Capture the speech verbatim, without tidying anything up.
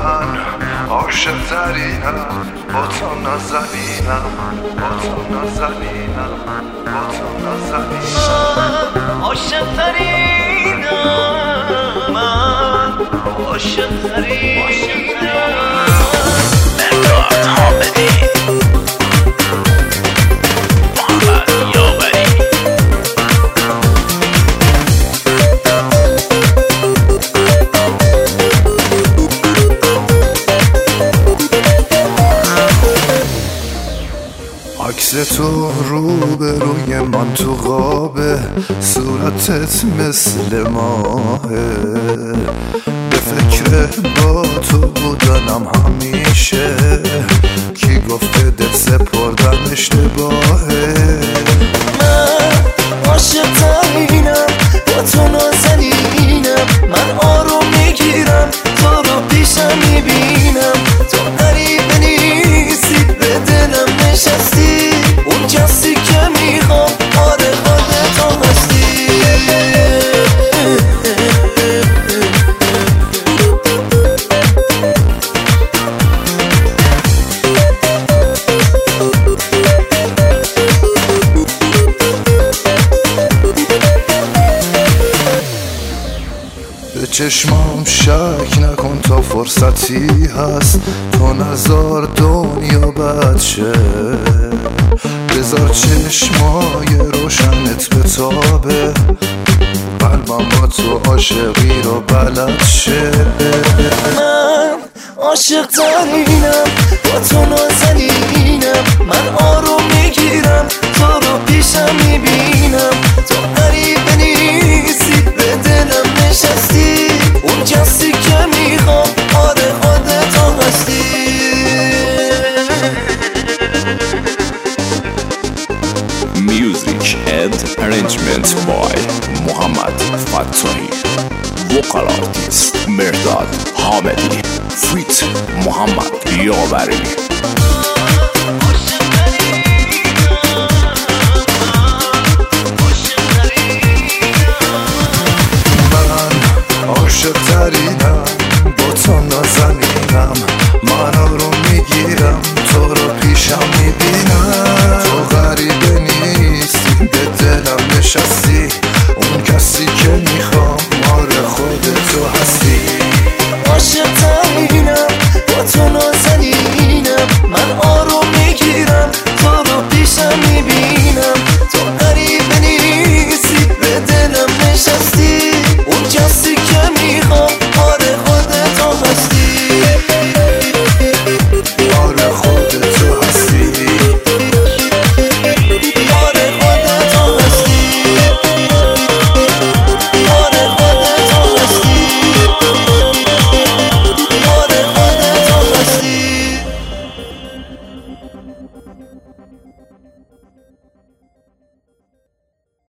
من عاشق ترینم، با تو نازنینم، با تو نازنینم، با تو نازنینم. عاشق ترینم من، عاشق ترینم. مرداد حامدی، محمد یاوری. عکس تو روبروی من تو قابه، صورتت مثل ماهه. به فکر با تو بودنم همیشه، کی گفته دل سپردن اشتباهه. من عاشق ترینم، با تو نازنینم. من آروم میگیرم، تو رو پیشم میبینم. تو غریبه نیستی، به دلم نشستی. اون کسی که میخوام، آره خودت هستی. به چشمام شک نکن تا فرصتی هست، تو نزار دنیا بد شه. بذار چشمای روشنت بتابه، قلبم با تو عاشقی رو بلد شه. من عاشق ترینم، با تو نازنینم. من آروم میگیرم، تو رو پیشم میبینم. تو غریبه نیستی، به دلم نشستی. اون کسی که میخوام، آره خودت هستی. Music and arrangement by Muhammad Fattohi. Vocal artist Merdad Hamedi. Feat Muhammad Yavari. عاشق ترینم، با تو نازنینم. من آروم میگیرم، تو رو پیشم میبینم. تو غریبه نیستی، به دلم نشستی. اون کسی که میخوام، آره خودتو هستی. عاشق ترینم، با تو نازنینم. من آروم میگیرم، تو رو پیشم میبینم. تو غریبه نیستی، به دلم نشستی. اون کسی که میخوام، آره خودت هستی. آره خودتو هستی. آره خودت هستی. آره خودت هستی. آره خودت هستی.